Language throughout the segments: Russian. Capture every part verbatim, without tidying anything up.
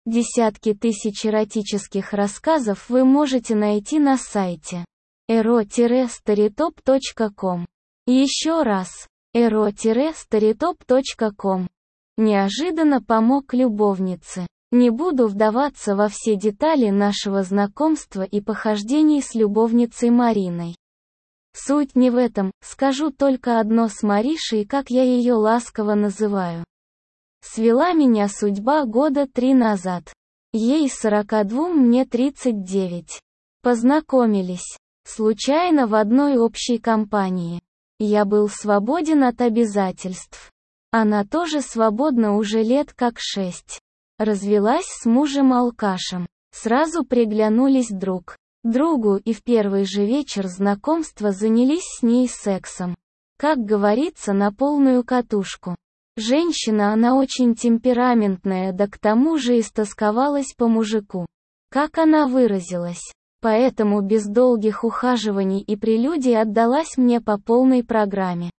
Десятки тысяч эротических рассказов вы можете найти на сайте эро старитоп точка ком. Еще раз, эро старитоп точка ком. Неожиданно помог любовнице. Не буду вдаваться во все детали нашего знакомства и похождений с любовницей Мариной. Суть не в этом, скажу только одно с Маришей, как я ее ласково называю. Свела меня судьба года три назад. Ей сорок два, мне тридцать девять. Познакомились. Случайно в одной общей компании. Я был свободен от обязательств. Она тоже свободна уже лет как шесть. Развелась с мужем-алкашем. Сразу приглянулись друг другу и в первый же вечер знакомства занялись с ней сексом. Как говорится, на полную катушку. Женщина она очень темпераментная, да к тому же истосковалась по мужику. Как она выразилась. Поэтому без долгих ухаживаний и прелюдий отдалась мне по полной программе.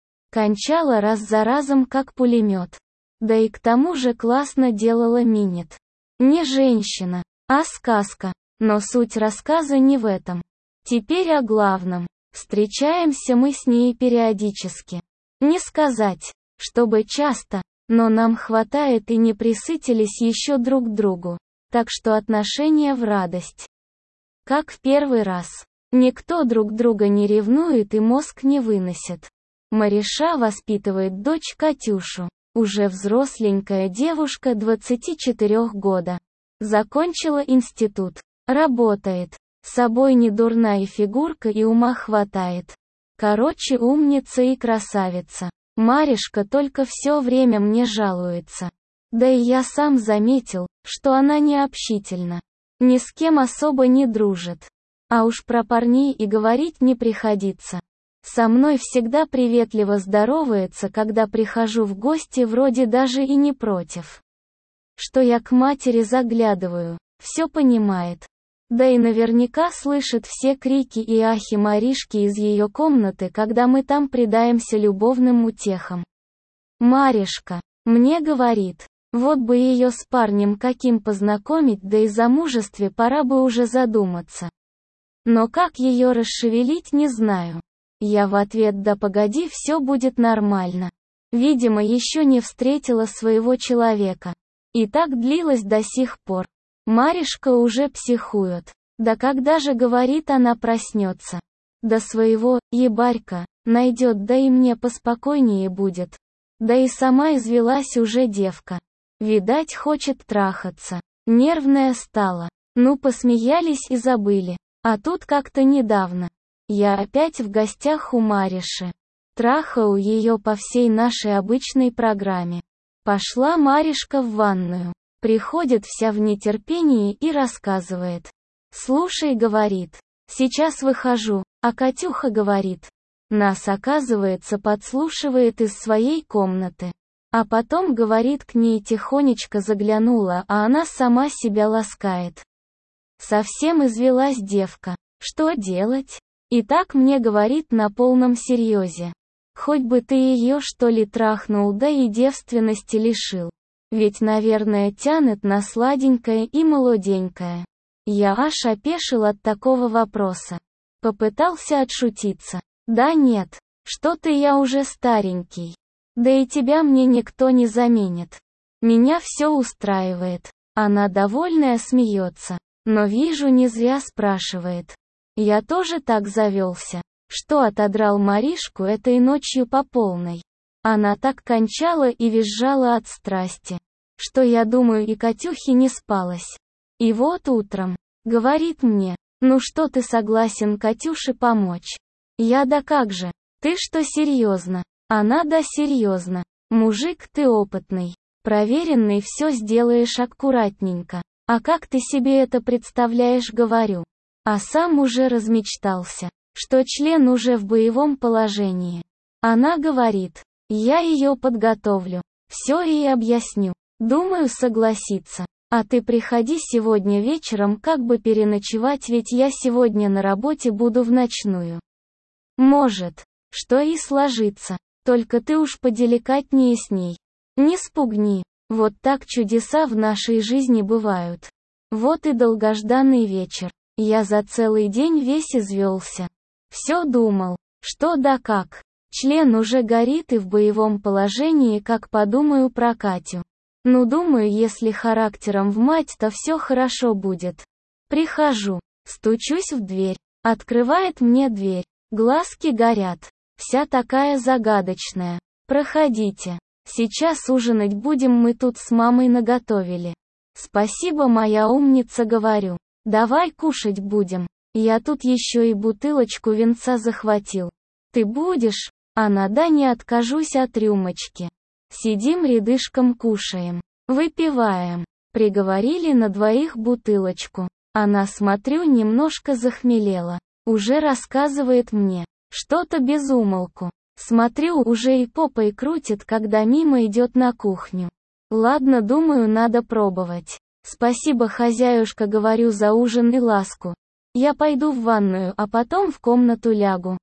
Кончала раз за разом как пулемет. Да и к тому же классно делала минет. Не женщина, а сказка. Но суть рассказа не в этом. Теперь о главном. Встречаемся мы с ней периодически. Не сказать, чтобы часто, но нам хватает и не присытились еще друг к другу. Так что отношения в радость. Как в первый раз. Никто друг друга не ревнует и мозг не выносит. Мариша воспитывает дочь Катюшу. Уже взросленькая девушка двадцати четырёх года. Закончила институт. Работает. Собой не дурная фигурка и ума хватает. Короче, умница и красавица. Маришка только все время мне жалуется. Да и я сам заметил, что она не общительна. Ни с кем особо не дружит. А уж про парней и говорить не приходится. Со мной всегда приветливо здоровается, когда прихожу в гости, вроде даже и не против. Что я к матери заглядываю, все понимает. Да и наверняка слышит все крики и ахи Маришки из ее комнаты, когда мы там предаемся любовным утехам. Маришка мне говорит, вот бы ее с парнем каким познакомить, да и замужестве пора бы уже задуматься. Но как ее расшевелить, не знаю. Я в ответ: да погоди, все будет нормально. Видимо, еще не встретила своего человека. И так длилось до сих пор. Маришка уже психует. Да когда же, говорит, она проснется? До своего ебарька найдет, да и мне поспокойнее будет. Да и сама извелась уже девка. Видать, хочет трахаться. Нервная стала. Ну, посмеялись и забыли. А тут как-то недавно. Я опять в гостях у Мариши. Трахаю ее по всей нашей обычной программе. Пошла Маришка в ванную. Приходит вся в нетерпении и рассказывает. «Слушай», — говорит, — «сейчас выхожу», а Катюха говорит. Нас, оказывается, подслушивает из своей комнаты. А потом, говорит, к ней тихонечко заглянула, а она сама себя ласкает. Совсем извелась девка. Что делать? И так мне говорит на полном серьезе. Хоть бы ты ее, что ли, трахнул, да и девственности лишил. Ведь, наверное, тянет на сладенькое и молоденькое. Я аж опешил от такого вопроса. Попытался отшутиться. Да нет, что ты, я уже старенький. Да и тебя мне никто не заменит. Меня все устраивает. Она довольная смеется. Но вижу, не зря спрашивает. Я тоже так завелся, что отодрал Маришку этой ночью по полной. Она так кончала и визжала от страсти, что, я думаю, и Катюхе не спалось. И вот утром, говорит мне, ну что, ты согласен Катюше помочь? Я: да как же, ты что, серьезно? Она: да серьезно. Мужик, ты опытный, проверенный, все сделаешь аккуратненько. А как ты себе это представляешь, говорю. А сам уже размечтался, что член уже в боевом положении. Она говорит, я ее подготовлю, все ей объясню. Думаю, согласится. А ты приходи сегодня вечером как бы переночевать, ведь я сегодня на работе буду в ночную. Может, что и сложится, только ты уж поделикатнее с ней. Не спугни. Вот так чудеса в нашей жизни бывают. Вот и долгожданный вечер. Я за целый день весь извелся. Все думал, что да как. Член уже горит и в боевом положении, как подумаю про Катю. Ну думаю, если характером в мать, то все хорошо будет. Прихожу, стучусь в дверь. Открывает мне дверь. Глазки горят. Вся такая загадочная. Проходите. Сейчас ужинать будем, мы тут с мамой наготовили. Спасибо, моя умница, говорю. Давай кушать будем. Я тут еще и бутылочку винца захватил. Ты будешь? Она: да, не откажусь от рюмочки. Сидим рядышком, кушаем. Выпиваем. Приговорили на двоих бутылочку. Она, смотрю, немножко захмелела. Уже рассказывает мне. Что-то без умолку. Смотрю, уже и попой крутит, когда мимо идет на кухню. Ладно, думаю, надо пробовать. Спасибо, хозяюшка, говорю, за ужин и ласку. Я пойду в ванную, а потом в комнату лягу.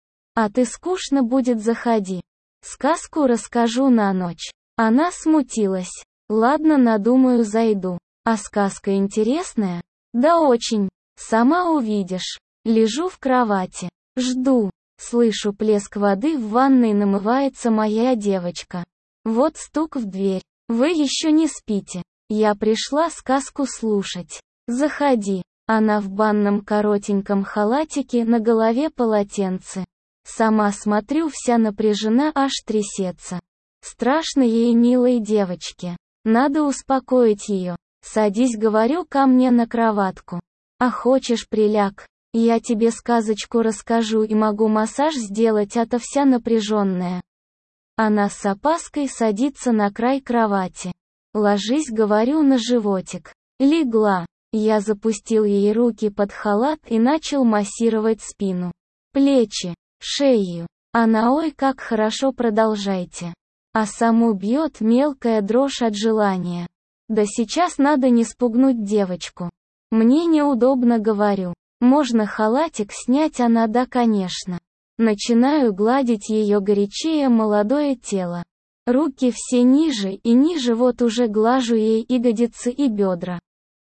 А ты, скучно будет, заходи. Сказку расскажу на ночь. Она смутилась. Ладно, надумаю, зайду. А сказка интересная? Да очень. Сама увидишь. Лежу в кровати. Жду. Слышу плеск воды в ванной, намывается моя девочка. Вот стук в дверь. Вы еще не спите? Я пришла сказку слушать. Заходи. Она в банном коротеньком халатике, на голове полотенце. Сама, смотрю, вся напряжена, аж трясется. Страшно ей, милой девочке. Надо успокоить ее. Садись, говорю, ко мне на кроватку. А хочешь, приляг? Я тебе сказочку расскажу и могу массаж сделать, а то вся напряженная. Она с опаской садится на край кровати. Ложись, говорю, на животик. Легла. Я запустил ей руки под халат и начал массировать спину, плечи, шею. Она: ой, как хорошо, продолжайте. А саму бьет мелкая дрожь от желания. Да сейчас надо не спугнуть девочку. Мне неудобно, говорю. Можно халатик снять? Она: да, конечно. Начинаю гладить ее горячее молодое тело. Руки все ниже и ниже, вот уже глажу ей ягодицы и бедра.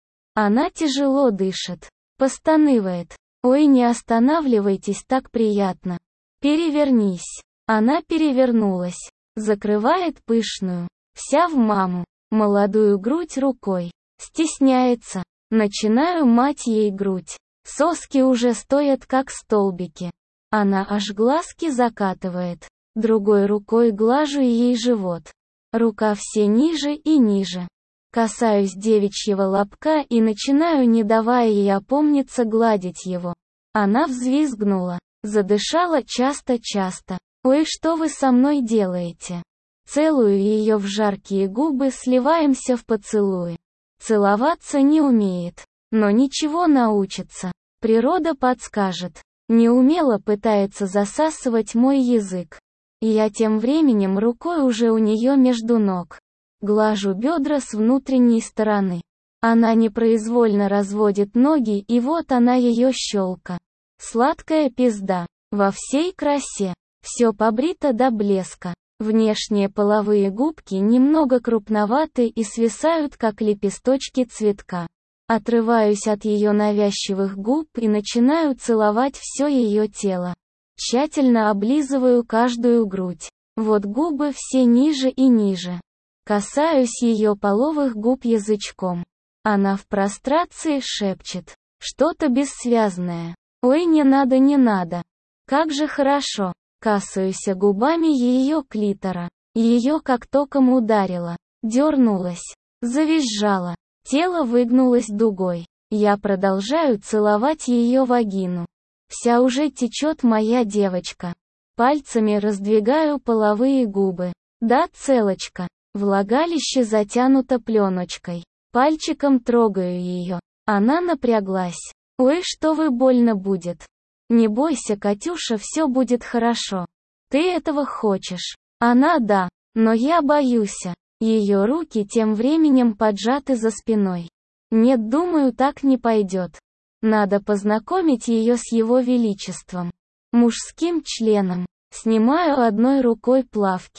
Она тяжело дышит. Постанывает. Ой, не останавливайтесь, так приятно. Перевернись. Она перевернулась. Закрывает пышную. Вся в маму. Молодую грудь рукой. Стесняется. Начинаю мать ей грудь. Соски уже стоят как столбики. Она аж глазки закатывает. Другой рукой глажу ей живот. Рука все ниже и ниже. Касаюсь девичьего лобка и начинаю, не давая ей опомниться, гладить его. Она взвизгнула. Задышала часто-часто. Ой, что вы со мной делаете? Целую ее в жаркие губы, сливаемся в поцелуи. Целоваться не умеет. Но ничего, научится. Природа подскажет. Неумело пытается засасывать мой язык. Я тем временем рукой уже у нее между ног. Глажу бедра с внутренней стороны. Она непроизвольно разводит ноги, и вот она, ее щелка. Сладкая пизда. Во всей красе. Все побрито до блеска. Внешние половые губки немного крупноваты и свисают, как лепесточки цветка. Отрываюсь от ее навязчивых губ и начинаю целовать все ее тело. Тщательно облизываю каждую грудь. Вот губы все ниже и ниже. Касаюсь ее половых губ язычком. Она в прострации шепчет. Что-то бессвязное. Ой, не надо, не надо. Как же хорошо. Касаюсь губами ее клитора. Ее как током ударило. Дернулась. Завизжала. Тело выгнулось дугой. Я продолжаю целовать ее вагину. Вся уже течет моя девочка. Пальцами раздвигаю половые губы. Да, целочка. Влагалище затянуто пленочкой. Пальчиком трогаю ее. Она напряглась. Ой, что вы, больно будет. Не бойся, Катюша, все будет хорошо. Ты этого хочешь. Она: да. Но я боюсь. Ее руки тем временем поджаты за спиной. Нет, думаю, так не пойдет. Надо познакомить ее с его величеством. Мужским членом. Снимаю одной рукой плавки.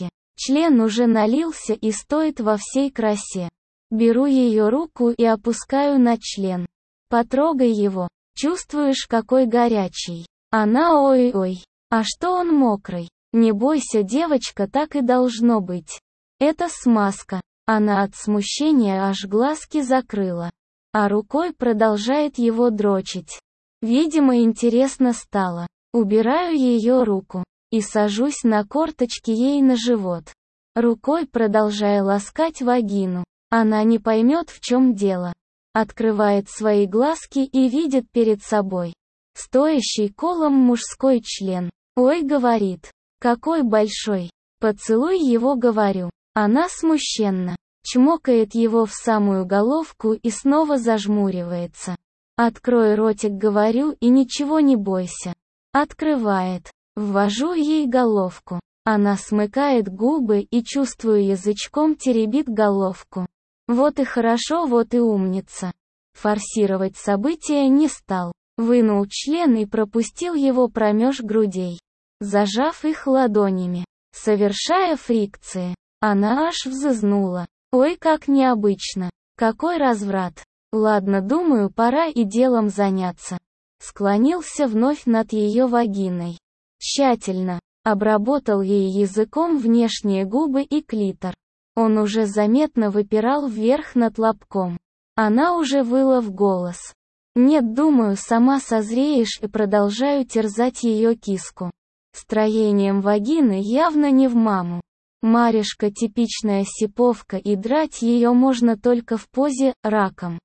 Член уже налился и стоит во всей красе. Беру ее руку и опускаю на член. Потрогай его. Чувствуешь, какой горячий? Она ой-ой. А что он мокрый? Не бойся, девочка, так и должно быть. Это смазка. Она от смущения аж глазки закрыла. А рукой продолжает его дрочить. Видимо, интересно стало. Убираю ее руку. И сажусь на корточки ей на живот. Рукой продолжая ласкать вагину. Она не поймет, в чем дело. Открывает свои глазки и видит перед собой стоящий колом мужской член. Ой, говорит. Какой большой. Поцелуй его, говорю. Она смущенно чмокает его в самую головку и снова зажмуривается. Открой ротик, говорю, и ничего не бойся. Открывает. Ввожу ей головку. Она смыкает губы и, чувствую, язычком теребит головку. Вот и хорошо, вот и умница. Форсировать события не стал. Вынул член и пропустил его промеж грудей, зажав их ладонями, совершая фрикции. Она аж взызнула. Ой, как необычно. Какой разврат. Ладно, думаю, пора и делом заняться. Склонился вновь над ее вагиной. Тщательно обработал ей языком внешние губы и клитор. Он уже заметно выпирал вверх над лобком. Она уже выла в голос. Нет, думаю, сама созреешь, и продолжаю терзать ее киску. Строением вагины явно не в маму. Маришка типичная сиповка, и драть ее можно только в позе раком.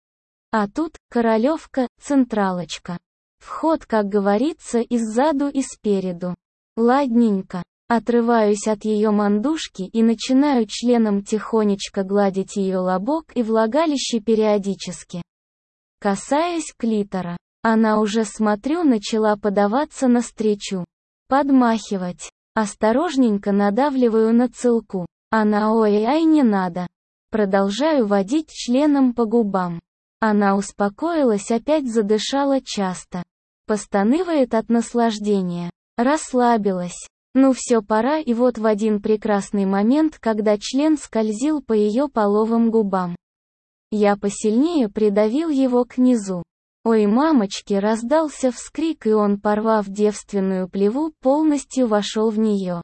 А тут королевка, централочка. Вход, как говорится, и сзаду, и спереду. Ладненько. Отрываюсь от ее мандушки и начинаю членом тихонечко гладить ее лобок и влагалище периодически. Касаясь клитора. Она уже, смотрю, начала подаваться навстречу. Подмахивать. Осторожненько надавливаю на целку. Она ой-ай, не надо. Продолжаю водить членом по губам. Она успокоилась, опять задышала часто. Постанывает от наслаждения. Расслабилась. Ну все, пора, и вот в один прекрасный момент, когда член скользил по ее половым губам, я посильнее придавил его к низу. Ой, мамочки, раздался вскрик, и он, порвав девственную плеву, полностью вошел в нее.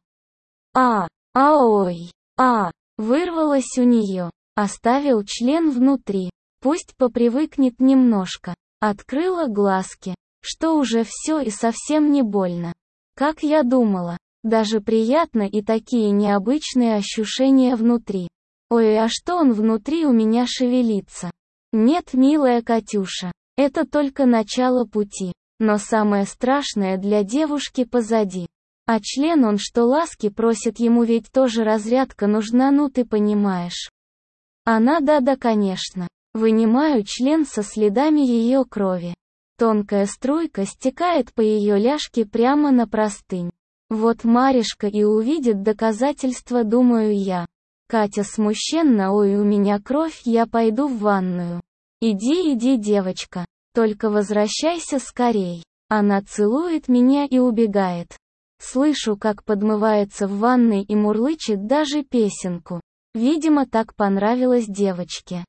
А, а ой, а, вырвалось у нее. Оставил член внутри. Пусть попривыкнет немножко. Открыла глазки. Что уже все и совсем не больно. Как я думала. Даже приятно, и такие необычные ощущения внутри. Ой, а что он внутри у меня шевелится? Нет, милая Катюша. Это только начало пути. Но самое страшное для девушки позади. А член, он что, ласки просит, ему ведь тоже разрядка нужна, ну ты понимаешь. Она да-да, конечно. Вынимаю член со следами ее крови. Тонкая струйка стекает по ее ляжке прямо на простынь. Вот Маришка и увидит доказательства, думаю я. Катя смущенно: ой, у меня кровь, я пойду в ванную. Иди, иди, девочка. Только возвращайся скорей. Она целует меня и убегает. Слышу, как подмывается в ванной и мурлычет даже песенку. Видимо, так понравилось девочке.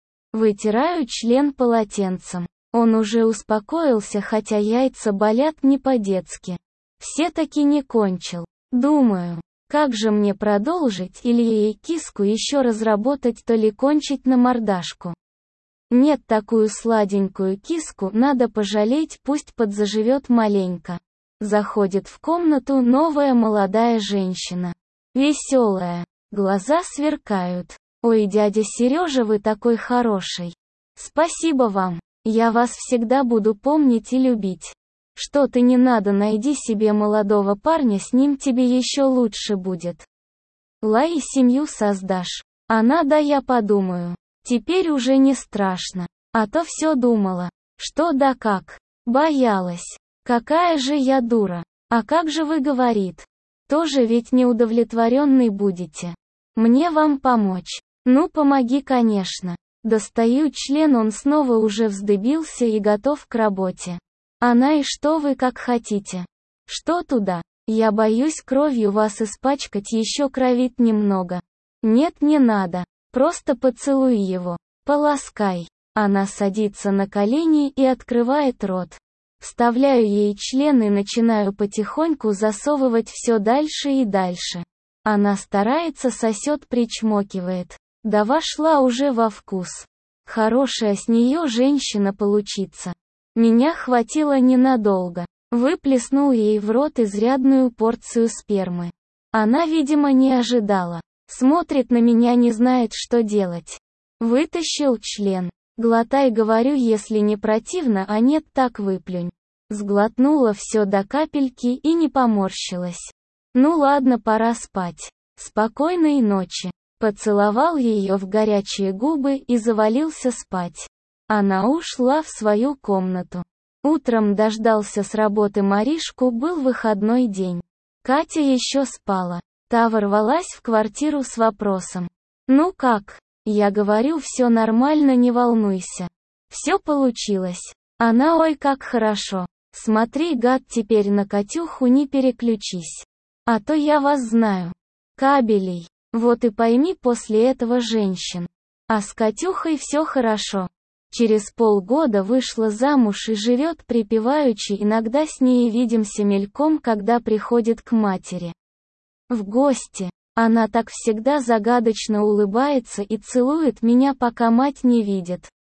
Вытираю член полотенцем. Он уже успокоился, хотя яйца болят не по-детски. Все-таки не кончил. Думаю, как же мне продолжить, или ей киску еще разработать, то ли кончить на мордашку. Нет, такую сладенькую киску надо пожалеть, пусть подзаживет маленько. Заходит в комнату новая молодая женщина. Веселая. Глаза сверкают. Ой, дядя Сережа, вы такой хороший. Спасибо вам. Я вас всегда буду помнить и любить. Что-то не надо, найди себе молодого парня, с ним тебе еще лучше будет. Лай, семью создашь. Она, да, я подумаю. Теперь уже не страшно. А то все думала. Что да как. Боялась. Какая же я дура. А как же вы, говорит. Тоже ведь неудовлетворенный будете. Мне вам помочь. Ну помоги, конечно. Достаю член, он снова уже вздыбился и готов к работе. Она: и что вы как хотите? Что туда? Я боюсь кровью вас испачкать, еще кровит немного. Нет, не надо. Просто поцелуй его. Поласкай. Она садится на колени и открывает рот. Вставляю ей член и начинаю потихоньку засовывать все дальше и дальше. Она старается, сосет, причмокивает. Да вошла уже во вкус. Хорошая с нее женщина получится. Меня хватило ненадолго. Выплеснул ей в рот изрядную порцию спермы. Она, видимо, не ожидала. Смотрит на меня, не знает, что делать. Вытащил член. Глотай, говорю, если не противно, а нет, так выплюнь. Сглотнула все до капельки и не поморщилась. Ну ладно, пора спать. Спокойной ночи. Поцеловал ее в горячие губы и завалился спать. Она ушла в свою комнату. Утром дождался с работы Маришку, был выходной день. Катя еще спала. Та ворвалась в квартиру с вопросом. «Ну как?» Я говорю, все нормально, не волнуйся. Все получилось. Она: ой, как хорошо. Смотри, гад, теперь на Катюху не переключись. А то я вас знаю. Кабелей. Вот и пойми после этого женщин. А с Катюхой все хорошо. Через полгода вышла замуж и живет припеваючи, иногда с ней видимся мельком, когда приходит к матери в гости. Она так всегда загадочно улыбается и целует меня, пока мать не видит.